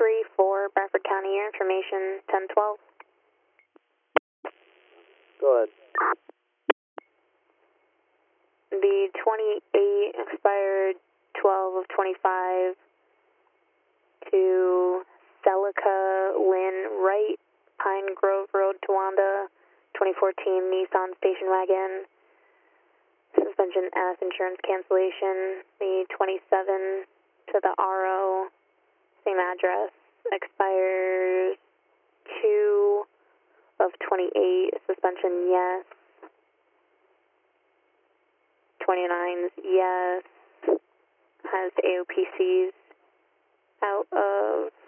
3-4, Bradford County, your information, 1012. Go ahead. The 28 expired 12 of 25 to Celica Lynn Wright, Pine Grove Road, Towanda, 2014 Nissan station wagon. Suspension F, insurance cancellation. The 27 to the RO, same address, expires 2 of 28, suspension yes. 29's yes, has AOPCs out of